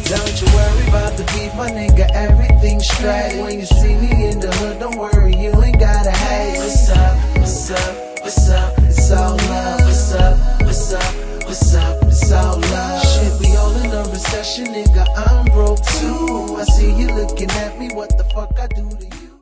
Don't you worry about the beef, my nigga, everything's straight. When you see me in the hood, don't worry, you ain't gotta hate. What's up, what's up, what's up, it's all love. What's up, what's up, what's up, it's all love. Shit, we all in a recession, nigga, I'm broke too. I see you looking at me, what the fuck I do?